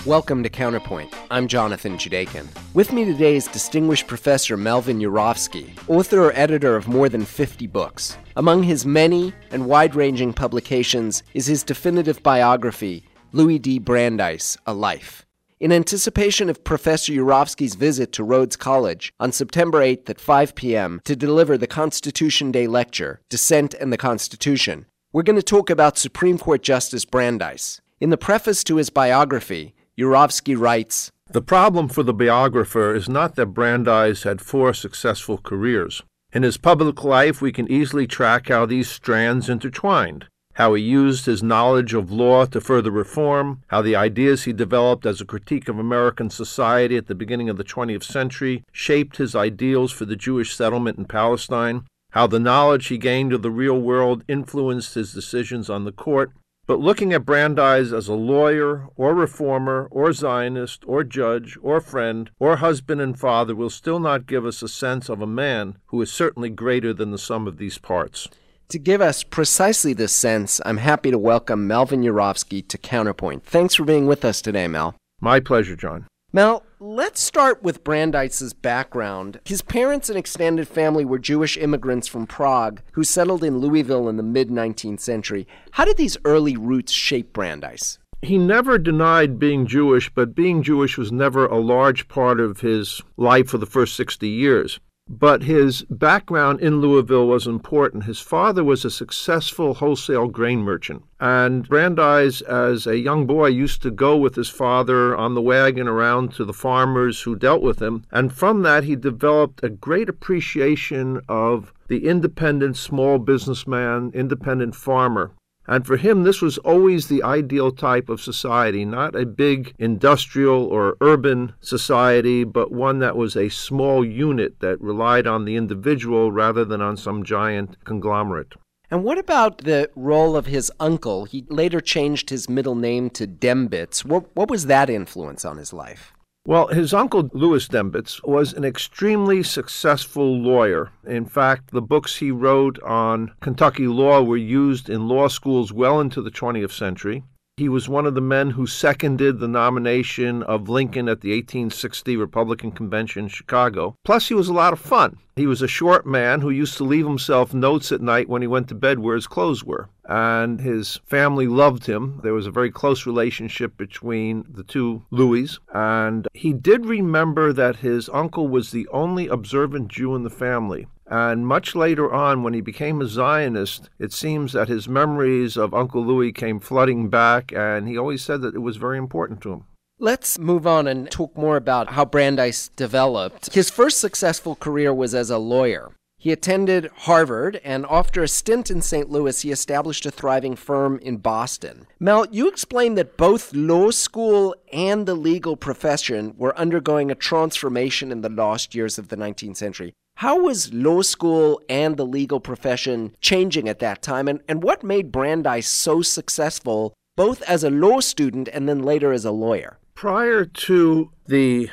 Welcome to Counterpoint. I'm Jonathan Judekin. With me today is distinguished Professor Melvin Yurovsky, author or editor of more than 50 books. Among his many and wide-ranging publications is his definitive biography, Louis D. Brandeis, A Life. In anticipation of Professor Yurovsky's visit to Rhodes College on September 8th at 5 p.m. to deliver the Constitution Day lecture, Dissent and the Constitution, we're going to talk about Supreme Court Justice Brandeis. In the preface to his biography, Yurovsky writes, "The problem for the biographer is not that Brandeis had 4 successful careers. In his public life, we can easily track how these strands intertwined, how he used his knowledge of law to further reform, how the ideas he developed as a critique of American society at the beginning of the 20th century shaped his ideals for the Jewish settlement in Palestine, how the knowledge he gained of the real world influenced his decisions on the court. But looking at Brandeis as a lawyer, or reformer, or Zionist, or judge, or friend, or husband and father will still not give us a sense of a man who is certainly greater than the sum of these parts." To give us precisely this sense, I'm happy to welcome Melvin Yurovsky to Counterpoint. Thanks for being with us today, Mel. My pleasure, John. Mel, let's start with Brandeis's background. His parents and extended family were Jewish immigrants from Prague who settled in Louisville in the mid-19th century. How did these early roots shape Brandeis? He never denied being Jewish, but being Jewish was never a large part of his life for the first 60 years. But his background in Louisville was important. His father was a successful wholesale grain merchant. And Brandeis, as a young boy, used to go with his father on the wagon around to the farmers who dealt with him. And from that, he developed a great appreciation of the independent small businessman, independent farmer. And for him, this was always the ideal type of society, not a big industrial or urban society, but one that was a small unit that relied on the individual rather than on some giant conglomerate. And what about the role of his uncle? He later changed his middle name to Dembitz. What was that influence on his life? Well, his uncle, Louis Dembitz, was an extremely successful lawyer. In fact, the books he wrote on Kentucky law were used in law schools well into the 20th century. He was one of the men who seconded the nomination of Lincoln at the 1860 Republican Convention in Chicago. Plus, he was a lot of fun. He was a short man who used to leave himself notes at night when he went to bed where his clothes were. And his family loved him. There was a very close relationship between the two Louis. And he did remember that his uncle was the only observant Jew in the family. And much later on, when he became a Zionist, it seems that his memories of Uncle Louis came flooding back, and he always said that it was very important to him. Let's move on and talk more about how Brandeis developed. His first successful career was as a lawyer. He attended Harvard, and after a stint in St. Louis, he established a thriving firm in Boston. Mel, you explained that both law school and the legal profession were undergoing a transformation in the last years of the 19th century. How was law school and the legal profession changing at that time, and what made Brandeis so successful, both as a law student and then later as a lawyer? Prior to the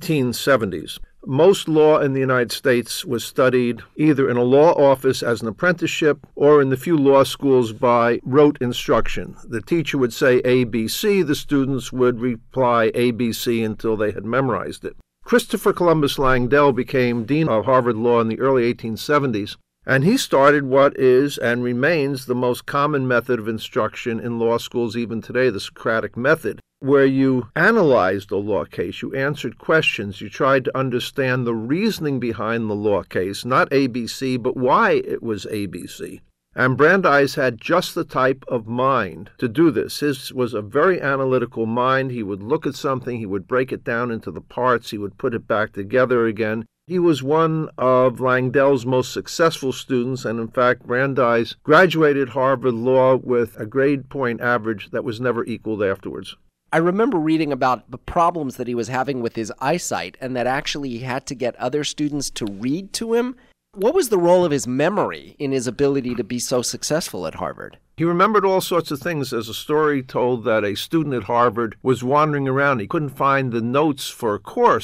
1870s, most law in the United States was studied either in a law office as an apprenticeship or in the few law schools by rote instruction. The teacher would say ABC, the students would reply ABC until they had memorized it. Christopher Columbus Langdell became dean of Harvard Law in the early 1870s, and he started what is and remains the most common method of instruction in law schools even today, the Socratic method, where you analyzed a law case, you answered questions, you tried to understand the reasoning behind the law case, not ABC, but why it was ABC. And Brandeis had just the type of mind to do this. His was a very analytical mind. He would look at something, he would break it down into the parts, he would put it back together again. He was one of Langdell's most successful students, and in fact, Brandeis graduated Harvard Law with a grade point average that was never equaled afterwards. I remember reading about the problems that he was having with his eyesight and that actually he had to get other students to read to him. What was the role of his memory in his ability to be so successful at Harvard? He remembered all sorts of things. There's a story told that a student at Harvard was wandering around. He couldn't find the notes for a course.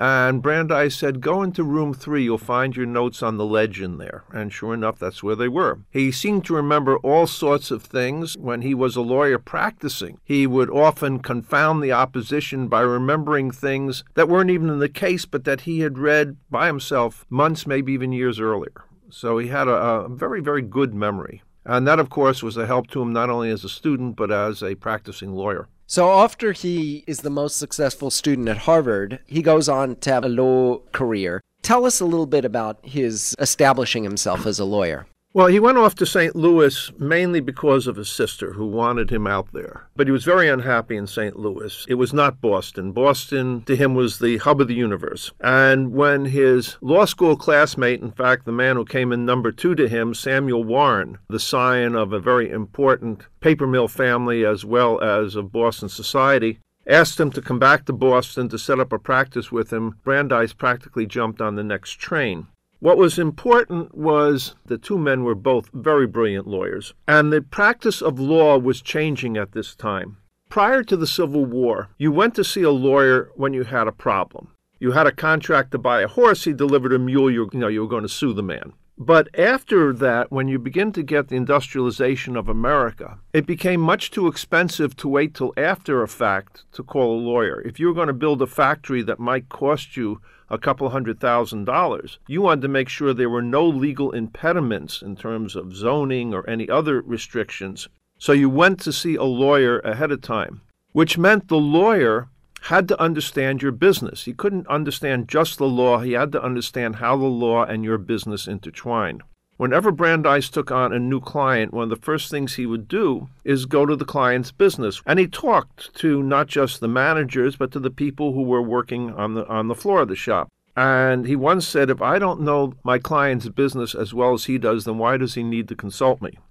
And Brandeis said, go into room 3, you'll find your notes on the ledge in there. And sure enough, that's where they were. He seemed to remember all sorts of things. When he was a lawyer practicing, he would often confound the opposition by remembering things that weren't even in the case, but that he had read by himself months, maybe even years earlier. So he had a very, very good memory. And that, of course, was a help to him not only as a student, but as a practicing lawyer. So after he is the most successful student at Harvard, he goes on to have a law career. Tell us a little bit about his establishing himself as a lawyer. Well, he went off to St. Louis mainly because of his sister, who wanted him out there. But he was very unhappy in St. Louis. It was not Boston. Boston, to him, was the hub of the universe. And when his law school classmate, in fact, the man who came in number 2 to him, Samuel Warren, the scion of a very important paper mill family as well as of Boston society, asked him to come back to Boston to set up a practice with him, Brandeis practically jumped on the next train. What was important was the two men were both very brilliant lawyers, and the practice of law was changing at this time. Prior to the Civil War, you went to see a lawyer when you had a problem. You had a contract to buy a horse, he delivered a mule, you were going to sue the man. But after that, when you begin to get the industrialization of America, it became much too expensive to wait till after a fact to call a lawyer. If you were going to build a factory that might cost you a couple $100,000, you wanted to make sure there were no legal impediments in terms of zoning or any other restrictions. So you went to see a lawyer ahead of time, which meant the lawyer had to understand your business. He couldn't understand just the law. He had to understand how the law and your business intertwined. Whenever Brandeis took on a new client, one of the first things he would do is go to the client's business. And he talked to not just the managers, but to the people who were working on the floor of the shop. And he once said, if I don't know my client's business as well as he does, then why does he need to consult me?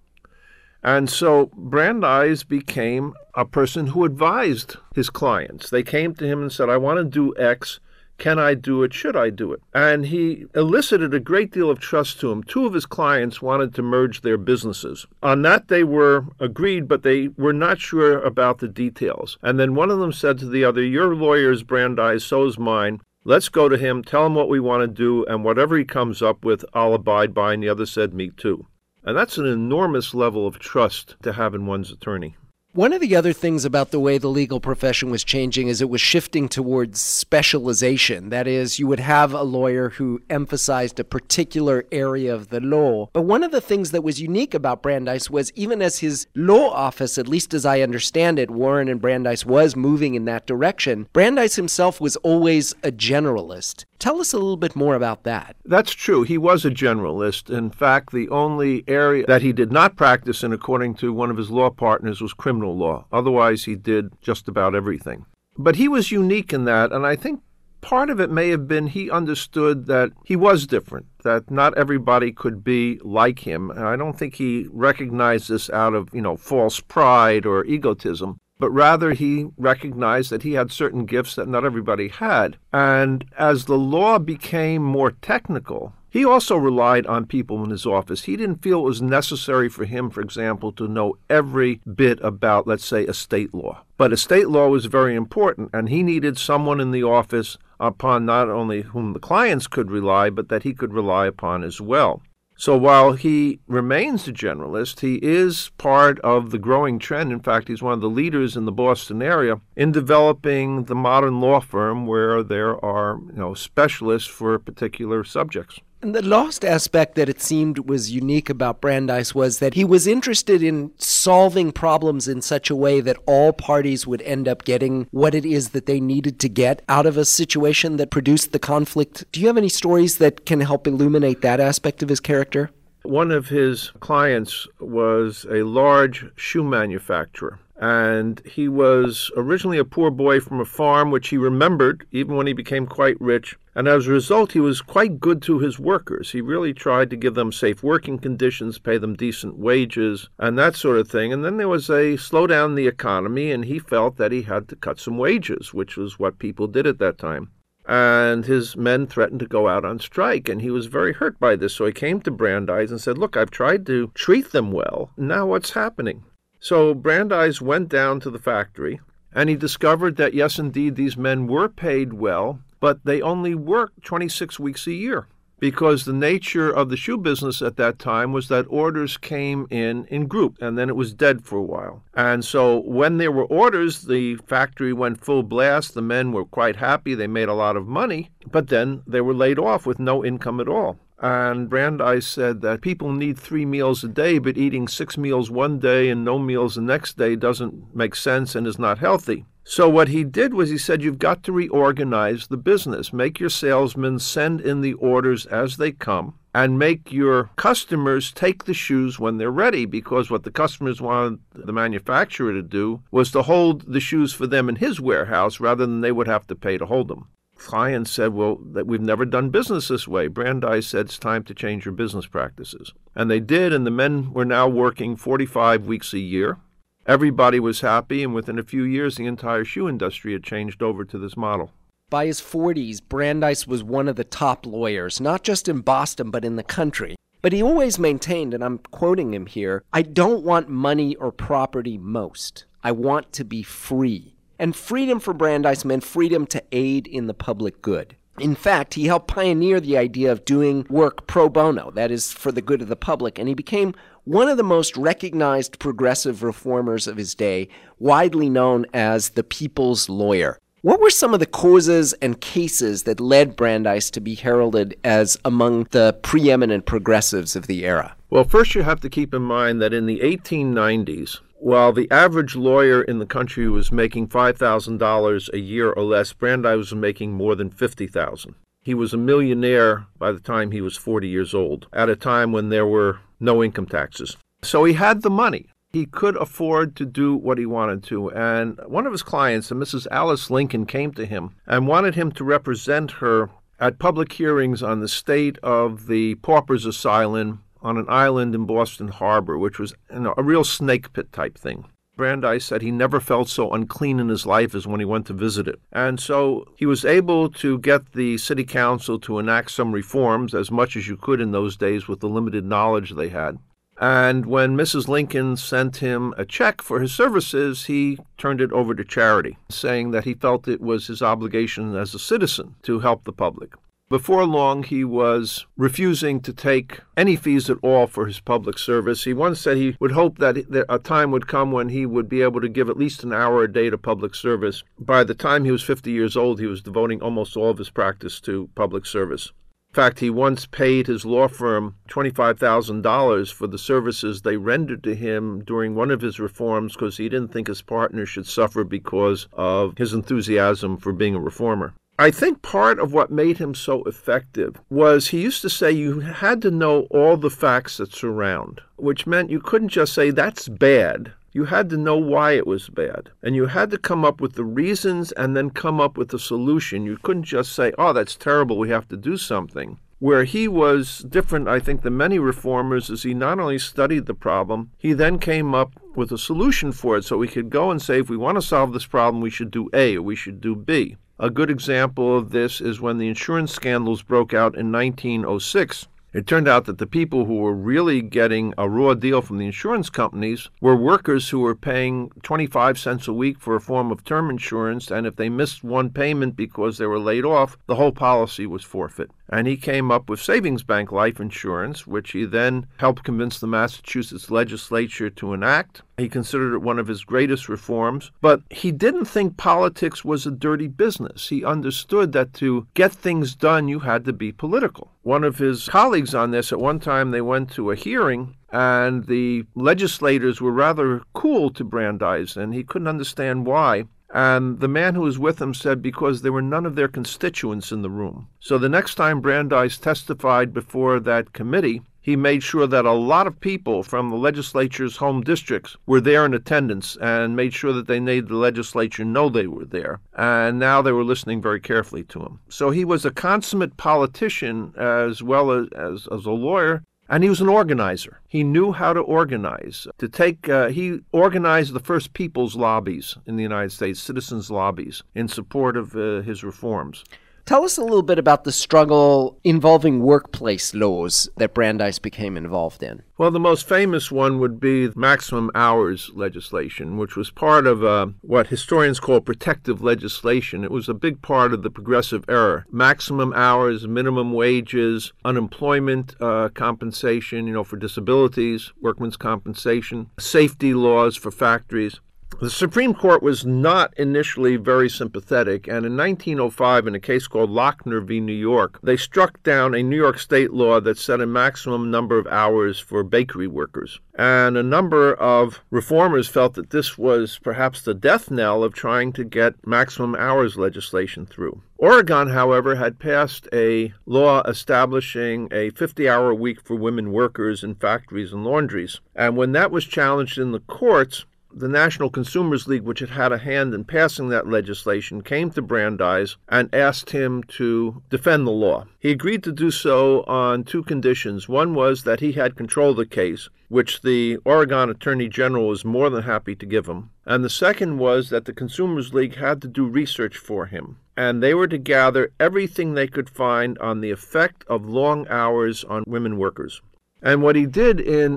And so Brandeis became a person who advised his clients. They came to him and said, I want to do X. Can I do it? Should I do it? And he elicited a great deal of trust to him. Two of his clients wanted to merge their businesses. On that, they were agreed, but they were not sure about the details. And then one of them said to the other, your lawyer is Brandeis, so is mine. Let's go to him, tell him what we want to do, and whatever he comes up with, I'll abide by. And the other said, me too. And that's an enormous level of trust to have in one's attorney. One of the other things about the way the legal profession was changing is it was shifting towards specialization. That is, you would have a lawyer who emphasized a particular area of the law. But one of the things that was unique about Brandeis was even as his law office, at least as I understand it, Warren and Brandeis was moving in that direction, Brandeis himself was always a generalist. Tell us a little bit more about that. That's true. He was a generalist. In fact, the only area that he did not practice in, according to one of his law partners, was criminal law. Otherwise, he did just about everything. But he was unique in that, and I think part of it may have been he understood that he was different, that not everybody could be like him. And I don't think he recognized this out of, false pride or egotism. But rather he recognized that he had certain gifts that not everybody had. And as the law became more technical, he also relied on people in his office. He didn't feel it was necessary for him, for example, to know every bit about, let's say, estate law. But estate law was very important, and he needed someone in the office upon not only whom the clients could rely, but that he could rely upon as well. So while he remains a generalist, he is part of the growing trend. In fact, he's one of the leaders in the Boston area in developing the modern law firm where there are, specialists for particular subjects. And the last aspect that it seemed was unique about Brandeis was that he was interested in solving problems in such a way that all parties would end up getting what it is that they needed to get out of a situation that produced the conflict. Do you have any stories that can help illuminate that aspect of his character? One of his clients was a large shoe manufacturer. And he was originally a poor boy from a farm, which he remembered even when he became quite rich. And as a result, he was quite good to his workers. He really tried to give them safe working conditions, pay them decent wages, and that sort of thing. And then there was a slowdown in the economy, and he felt that he had to cut some wages, which was what people did at that time. And his men threatened to go out on strike, and he was very hurt by this. So he came to Brandeis and said, look, I've tried to treat them well. Now what's happening? So Brandeis went down to the factory, and he discovered that, yes, indeed, these men were paid well, but they only worked 26 weeks a year, because the nature of the shoe business at that time was that orders came in group, and then it was dead for a while. And so when there were orders, the factory went full blast. The men were quite happy. They made a lot of money, but then they were laid off with no income at all. And Brandeis said that people need 3 meals a day, but eating 6 meals one day and no meals the next day doesn't make sense and is not healthy. So what he did was he said, you've got to reorganize the business. Make your salesmen send in the orders as they come, and make your customers take the shoes when they're ready, because what the customers wanted the manufacturer to do was to hold the shoes for them in his warehouse rather than they would have to pay to hold them. Clients said, well, that we've never done business this way. Brandeis said, it's time to change your business practices. And they did, and the men were now working 45 weeks a year. Everybody was happy, and within a few years, the entire shoe industry had changed over to this model. By his 40s, Brandeis was one of the top lawyers, not just in Boston, but in the country. But he always maintained, and I'm quoting him here, I don't want money or property most. I want to be free. And freedom for Brandeis meant freedom to aid in the public good. In fact, he helped pioneer the idea of doing work pro bono, that is, for the good of the public, and he became one of the most recognized progressive reformers of his day, widely known as the people's lawyer. What were some of the causes and cases that led Brandeis to be heralded as among the preeminent progressives of the era? Well, first you have to keep in mind that in the 1890s, while the average lawyer in the country was making $5,000 a year or less, Brandeis was making more than $50,000. He was a millionaire by the time he was 40 years old, at a time when there were no income taxes. So he had the money. He could afford to do what he wanted to. And one of his clients, Mrs. Alice Lincoln, came to him and wanted him to represent her at public hearings on the state of the paupers asylum on an island in Boston Harbor, which was a real snake pit type thing. Brandeis said he never felt so unclean in his life as when he went to visit it. And so he was able to get the city council to enact some reforms, as much as you could in those days with the limited knowledge they had. And when Mrs. Lincoln sent him a check for his services, he turned it over to charity, saying that he felt it was his obligation as a citizen to help the public. Before long, he was refusing to take any fees at all for his public service. He once said he would hope that a time would come when he would be able to give at least an hour a day to public service. By the time he was 50 years old, he was devoting almost all of his practice to public service. In fact, he once paid his law firm $25,000 for the services they rendered to him during one of his reforms, because he didn't think his partner should suffer because of his enthusiasm for being a reformer. I think part of what made him so effective was he used to say you had to know all the facts that surround, which meant you couldn't just say that's bad. You had to know why it was bad. And you had to come up with the reasons and then come up with a solution. You couldn't just say, oh, that's terrible, we have to do something. Where he was different, I think, than many reformers, is he not only studied the problem, he then came up with a solution for it. So we could go and say, if we want to solve this problem, we should do A or we should do B. A good example of this is when the insurance scandals broke out in 1906. It turned out that the people who were really getting a raw deal from the insurance companies were workers who were paying 25 cents a week for a form of term insurance, and if they missed one payment because they were laid off, the whole policy was forfeit. And he came up with savings bank life insurance, which he then helped convince the Massachusetts legislature to enact. He considered it one of his greatest reforms, but he didn't think politics was a dirty business. He understood that to get things done, you had to be political. One of his colleagues on this, at one time they went to a hearing, and the legislators were rather cool to Brandeis, and he couldn't understand why. And the man who was with him said because there were none of their constituents in the room. So the next time Brandeis testified before that committee, he made sure that a lot of people from the legislature's home districts were there in attendance and made sure that they made the legislature know they were there. And now they were listening very carefully to him. So he was a consummate politician as well as a lawyer. And he was an organizer. He knew how to organize. He organized the first people's lobbies in the United States, citizens' lobbies, in support of his reforms. Tell us a little bit about the struggle involving workplace laws that Brandeis became involved in. Well, the most famous one would be maximum hours legislation, which was part of what historians call protective legislation. It was a big part of the progressive era. Maximum hours, minimum wages, unemployment compensation, for disabilities, workmen's compensation, safety laws for factories. The Supreme Court was not initially very sympathetic, and in 1905, in a case called Lochner v. New York, they struck down a New York state law that set a maximum number of hours for bakery workers. And a number of reformers felt that this was perhaps the death knell of trying to get maximum hours legislation through. Oregon, however, had passed a law establishing a 50-hour week for women workers in factories and laundries. And when that was challenged in the courts, the National Consumers League, which had had a hand in passing that legislation, came to Brandeis and asked him to defend the law. He agreed to do so on two conditions. One was that he had control of the case, which the Oregon Attorney General was more than happy to give him. And the second was that the Consumers League had to do research for him, and they were to gather everything they could find on the effect of long hours on women workers. And what he did in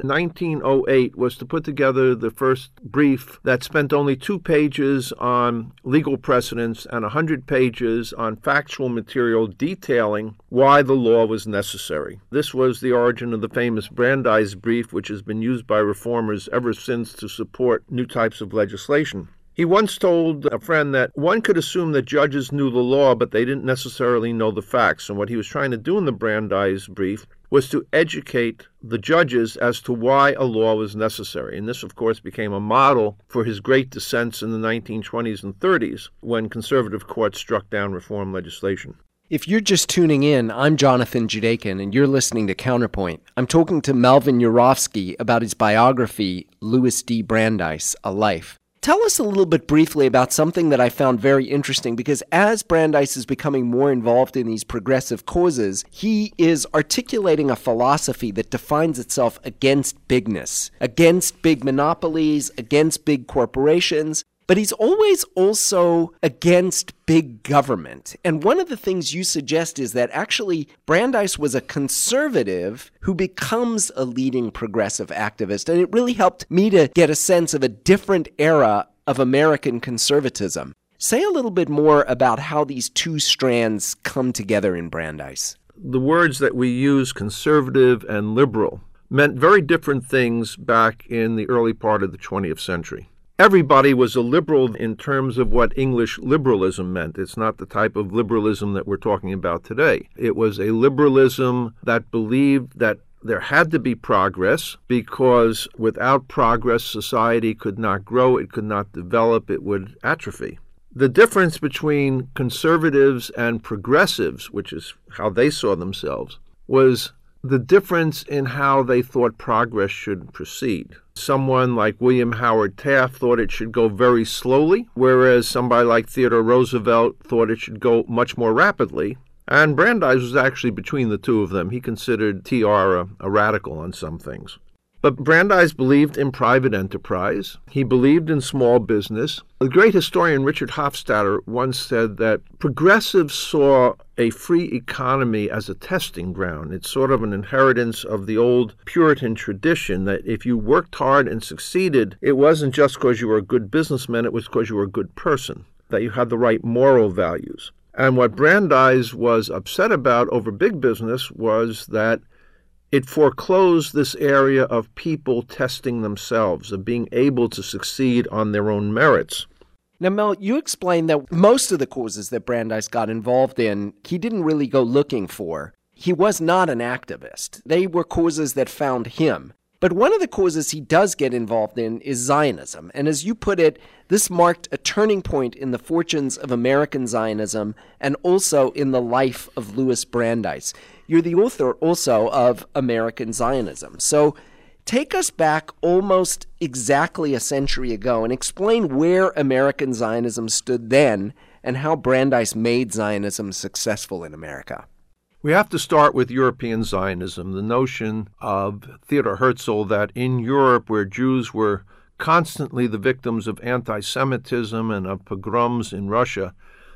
1908 was to put together the first brief that spent only 2 pages on legal precedents and 100 pages on factual material detailing why the law was necessary. This was the origin of the famous Brandeis brief, which has been used by reformers ever since to support new types of legislation. He once told a friend that one could assume that judges knew the law, but they didn't necessarily know the facts. And what he was trying to do in the Brandeis brief was to educate the judges as to why a law was necessary. And this, of course, became a model for his great dissents in the 1920s and 30s when conservative courts struck down reform legislation. If you're just tuning in, I'm Jonathan Judekin, and you're listening to Counterpoint. I'm talking to Melvin Urofsky about his biography, Louis D. Brandeis, A Life. Tell us a little bit briefly about something that I found very interesting, because as Brandeis is becoming more involved in these progressive causes, he is articulating a philosophy that defines itself against bigness, against big monopolies, against big corporations. But he's always also against big government. And one of the things you suggest is that actually Brandeis was a conservative who becomes a leading progressive activist. And it really helped me to get a sense of a different era of American conservatism. Say a little bit more about how these two strands come together in Brandeis. The words that we use, conservative and liberal, meant very different things back in the early part of the 20th century. Everybody was a liberal in terms of what English liberalism meant. It's not the type of liberalism that we're talking about today. It was a liberalism that believed that there had to be progress, because without progress, society could not grow, it could not develop, it would atrophy. The difference between conservatives and progressives, which is how they saw themselves, was the difference in how they thought progress should proceed. Someone like William Howard Taft thought it should go very slowly, whereas somebody like Theodore Roosevelt thought it should go much more rapidly. And Brandeis was actually between the two of them. He considered TR a radical on some things. But Brandeis believed in private enterprise. He believed in small business. The great historian Richard Hofstadter once said that progressives saw a free economy as a testing ground. It's sort of an inheritance of the old Puritan tradition that if you worked hard and succeeded, it wasn't just because you were a good businessman, it was because you were a good person, that you had the right moral values. And what Brandeis was upset about over big business was that it foreclosed this area of people testing themselves, of being able to succeed on their own merits. Now, Mel, you explained that most of the causes that Brandeis got involved in, he didn't really go looking for. He was not an activist. They were causes that found him. But one of the causes he does get involved in is Zionism. And as you put it, this marked a turning point in the fortunes of American Zionism and also in the life of Louis Brandeis. You're the author also of American Zionism. So take us back almost exactly a century ago and explain where American Zionism stood then and how Brandeis made Zionism successful in America. We have to start with European Zionism, the notion of Theodor Herzl that in Europe, where Jews were constantly the victims of anti-Semitism and of pogroms in Russia,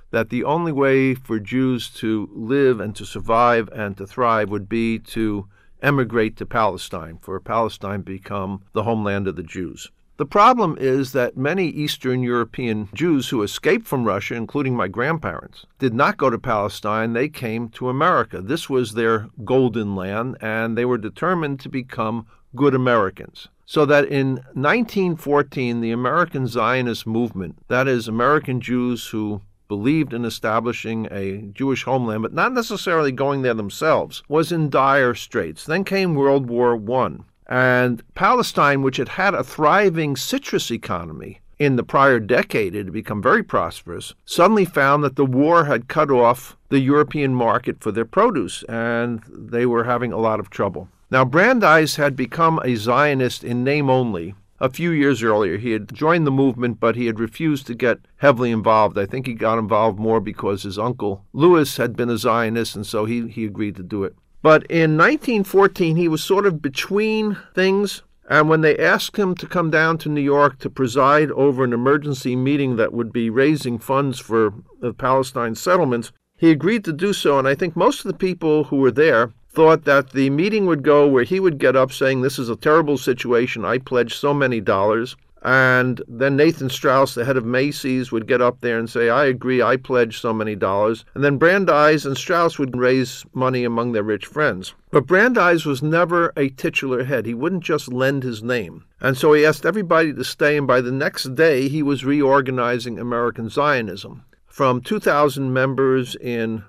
that the only way for Jews to live and to survive and to thrive would be to emigrate to Palestine, for Palestine become the homeland of the Jews. The problem is that many Eastern European Jews who escaped from Russia, including my grandparents, did not go to Palestine. They came to America. This was their golden land, and they were determined to become good Americans. So that in 1914, the American Zionist movement, that is, American Jews who believed in establishing a Jewish homeland, but not necessarily going there themselves, was in dire straits. Then came World War I. And Palestine, which had had a thriving citrus economy in the prior decade, it had become very prosperous, suddenly found that the war had cut off the European market for their produce, and they were having a lot of trouble. Now, Brandeis had become a Zionist in name only a few years earlier. He had joined the movement, but he had refused to get heavily involved. I think he got involved more because his uncle Louis had been a Zionist, and so he agreed to do it. But in 1914, he was sort of between things, and when they asked him to come down to New York to preside over an emergency meeting that would be raising funds for the Palestine settlements, he agreed to do so, and I think most of the people who were there thought that the meeting would go where he would get up saying, "This is a terrible situation, I pledged so many dollars," and then Nathan Strauss, the head of Macy's, would get up there and say, "I agree, I pledged so many dollars." And then Brandeis and Strauss would raise money among their rich friends. But Brandeis was never a titular head. He wouldn't just lend his name. And so he asked everybody to stay, and by the next day, he was reorganizing American Zionism. From 2,000 members in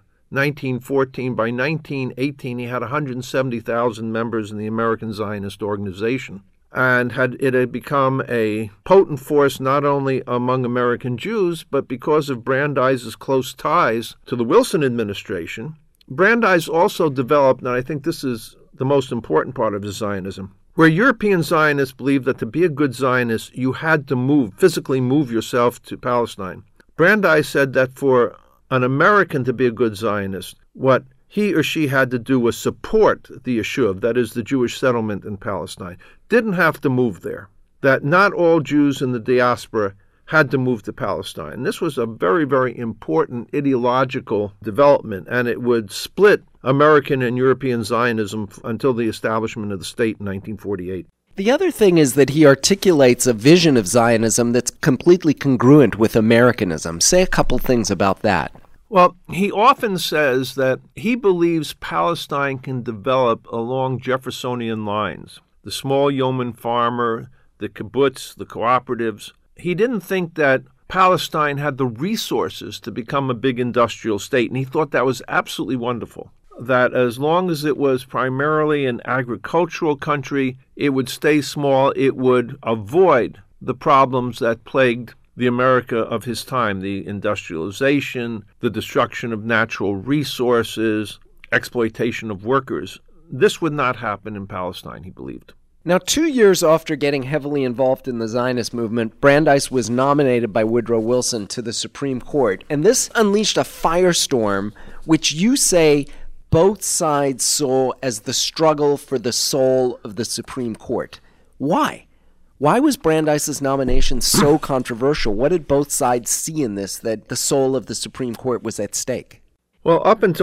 1914, by 1918, he had 170,000 members in the American Zionist organization. And it had become a potent force not only among American Jews, but because of Brandeis's close ties to the Wilson administration, Brandeis also developed, and I think this is the most important part of his Zionism, where European Zionists believed that to be a good Zionist, you had to physically move yourself to Palestine. Brandeis said that for an American to be a good Zionist, what he or she had to do was support the Yishuv, that is, the Jewish settlement in Palestine. Didn't have to move there. That not all Jews in the diaspora had to move to Palestine. This was a very, very important ideological development, and it would split American and European Zionism until the establishment of the state in 1948. The other thing is that he articulates a vision of Zionism that's completely congruent with Americanism. Say a couple things about that. Well, he often says that he believes Palestine can develop along Jeffersonian lines. The small yeoman farmer, the kibbutz, the cooperatives. He didn't think that Palestine had the resources to become a big industrial state, and he thought that was absolutely wonderful. That as long as it was primarily an agricultural country, it would stay small, it would avoid the problems that plagued the America of his time, the industrialization, the destruction of natural resources, exploitation of workers. This would not happen in Palestine, he believed. Now, 2 years after getting heavily involved in the Zionist movement, Brandeis was nominated by Woodrow Wilson to the Supreme Court, and this unleashed a firestorm, which you say both sides saw as the struggle for the soul of the Supreme Court. Why? Why was Brandeis's nomination so controversial? What did both sides see in this, that the soul of the Supreme Court was at stake? Well, up until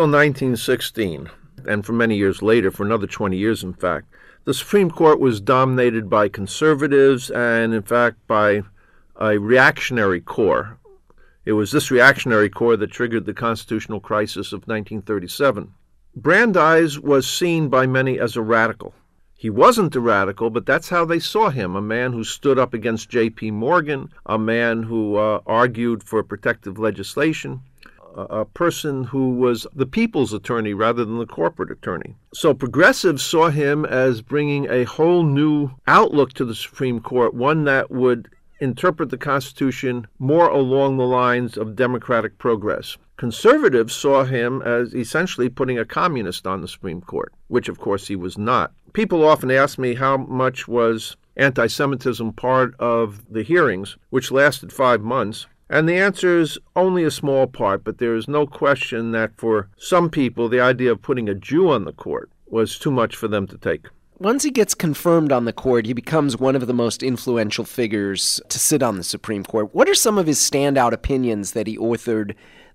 1916, and for many years later, for another 20 years in fact, the Supreme Court was dominated by conservatives and, in fact, by a reactionary core. It was this reactionary core that triggered the constitutional crisis of 1937. Brandeis was seen by many as a radical. He wasn't a radical, but that's how they saw him, a man who stood up against J.P. Morgan, a man who argued for protective legislation, a person who was the people's attorney rather than the corporate attorney. So progressives saw him as bringing a whole new outlook to the Supreme Court, one that would interpret the Constitution more along the lines of democratic progress. Conservatives saw him as essentially putting a communist on the Supreme Court, which of course he was not. People often ask me how much was anti-Semitism part of the hearings, which lasted 5 months. And the answer is only a small part, but there is no question that for some people, the idea of putting a Jew on the court was too much for them to take. Once he gets confirmed on the court, he becomes one of the most influential figures to sit on the Supreme Court. What are some of his standout opinions that he authored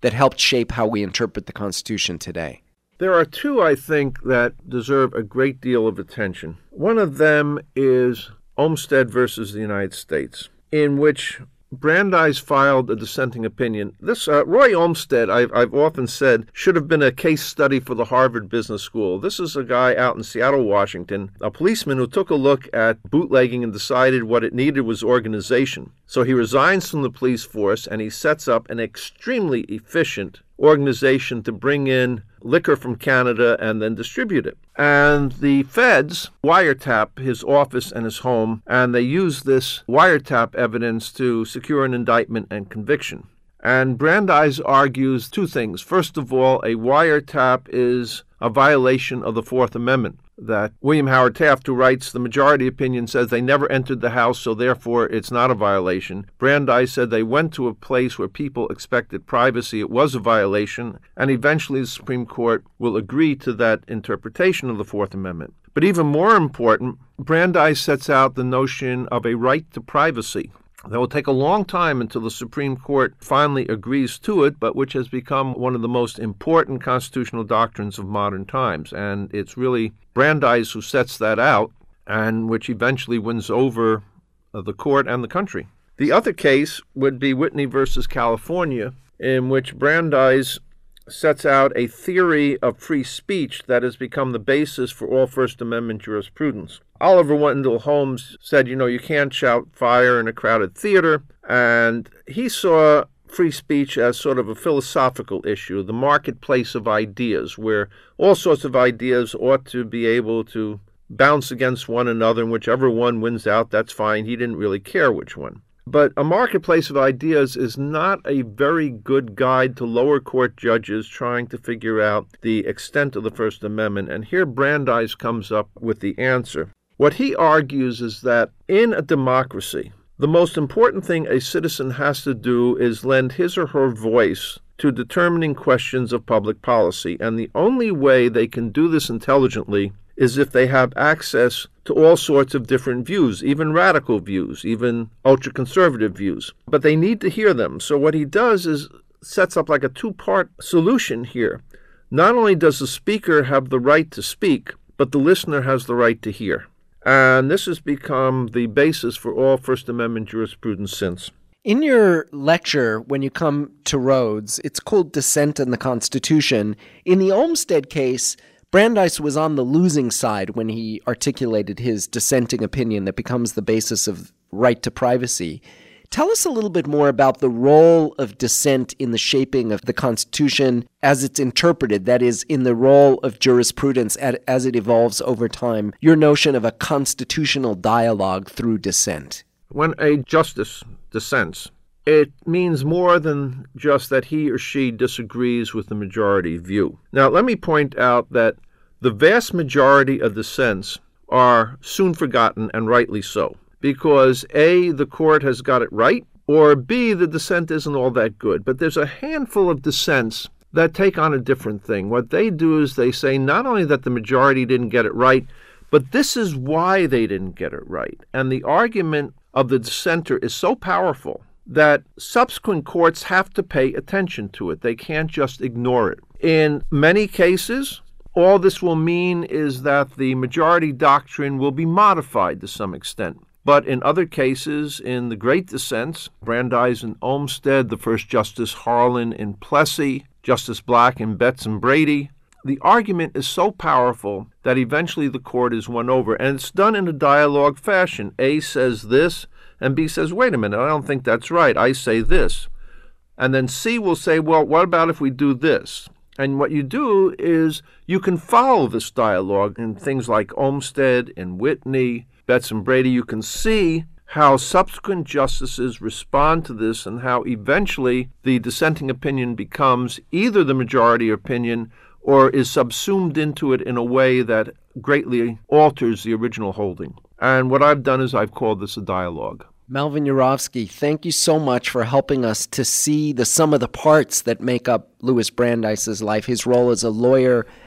that helped shape how we interpret the Constitution today? There are two, I think, that deserve a great deal of attention. One of them is Olmstead versus the United States, in which Brandeis filed a dissenting opinion. This Roy Olmstead, I've often said, should have been a case study for the Harvard Business School. This is a guy out in Seattle, Washington, a policeman who took a look at bootlegging and decided what it needed was organization. So he resigns from the police force and he sets up an extremely efficient organization to bring in liquor from Canada and then distribute it. And the feds wiretap his office and his home, and they use this wiretap evidence to secure an indictment and conviction. And Brandeis argues two things. First of all, a wiretap is a violation of the Fourth Amendment. That William Howard Taft, who writes the majority opinion, says they never entered the house, so therefore it's not a violation. Brandeis said they went to a place where people expected privacy. It was a violation, and eventually the Supreme Court will agree to that interpretation of the Fourth Amendment. But even more important, Brandeis sets out the notion of a right to privacy. That will take a long time until the Supreme Court finally agrees to it, but which has become one of the most important constitutional doctrines of modern times. And it's really Brandeis who sets that out, and which eventually wins over the court and the country. The other case would be Whitney versus California, in which Brandeis sets out a theory of free speech that has become the basis for all First Amendment jurisprudence. Oliver Wendell Holmes said, you can't shout fire in a crowded theater, and he saw free speech as sort of a philosophical issue, the marketplace of ideas, where all sorts of ideas ought to be able to bounce against one another, and whichever one wins out, that's fine. He didn't really care which one. But a marketplace of ideas is not a very good guide to lower court judges trying to figure out the extent of the First Amendment, and here Brandeis comes up with the answer. What he argues is that in a democracy, the most important thing a citizen has to do is lend his or her voice to determining questions of public policy, and the only way they can do this intelligently is if they have access to all sorts of different views, even radical views, even ultra-conservative views. But they need to hear them. So what he does is sets up like a two-part solution here. Not only does the speaker have the right to speak, but the listener has the right to hear. And this has become the basis for all First Amendment jurisprudence since. In your lecture, when you come to Rhodes, it's called Dissent in the Constitution. In the Olmstead case, Brandeis was on the losing side when he articulated his dissenting opinion that becomes the basis of right to privacy. Tell us a little bit more about the role of dissent in the shaping of the Constitution as it's interpreted, that is, in the role of jurisprudence as it evolves over time, your notion of a constitutional dialogue through dissent. When a justice dissents, it means more than just that he or she disagrees with the majority view. Now, let me point out that the vast majority of dissents are soon forgotten, and rightly so, because A, the court has got it right, or B, the dissent isn't all that good. But there's a handful of dissents that take on a different thing. What they do is they say not only that the majority didn't get it right, but this is why they didn't get it right. And the argument of the dissenter is so powerful that subsequent courts have to pay attention to it. They can't just ignore it. In many cases, all this will mean is that the majority doctrine will be modified to some extent. But in other cases, in the great dissents, Brandeis in Olmstead, the first Justice Harlan in Plessy, Justice Black in Betts and Brady, the argument is so powerful that eventually the court is won over. And it's done in a dialogue fashion. A says this, and B says, wait a minute, I don't think that's right. I say this. And then C will say, well, what about if we do this? And what you do is you can follow this dialogue in things like Olmstead, in Whitney, Betts and Brady. You can see how subsequent justices respond to this and how eventually the dissenting opinion becomes either the majority opinion or is subsumed into it in a way that greatly alters the original holding. And what I've done is I've called this a dialogue. Melvin Urofsky, thank you so much for helping us to see the sum of the parts that make up Louis Brandeis's life, his role as a lawyer,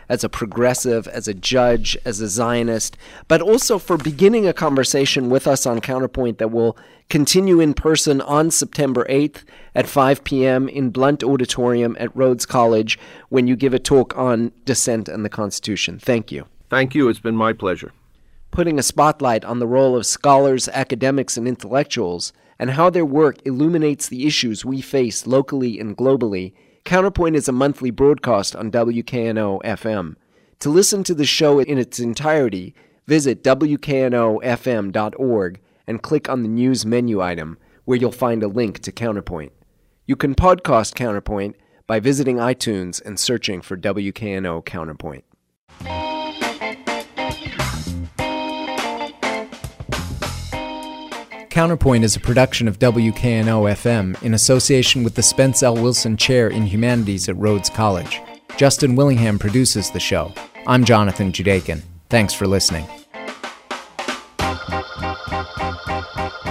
as a progressive, as a judge, as a Zionist, but also for beginning a conversation with us on Counterpoint that will continue in person on September 8th at 5 p.m. in Blunt Auditorium at Rhodes College when you give a talk on dissent and the Constitution. Thank you. Thank you. It's been my pleasure. Putting a spotlight on the role of scholars, academics, and intellectuals, and how their work illuminates the issues we face locally and globally, Counterpoint is a monthly broadcast on WKNO-FM. To listen to the show in its entirety, visit WKNOFM.org and click on the news menu item, where you'll find a link to Counterpoint. You can podcast Counterpoint by visiting iTunes and searching for WKNO Counterpoint. Counterpoint is a production of WKNO-FM in association with the Spence L. Wilson Chair in Humanities at Rhodes College. Justin Willingham produces the show. I'm Jonathan Judakin. Thanks for listening.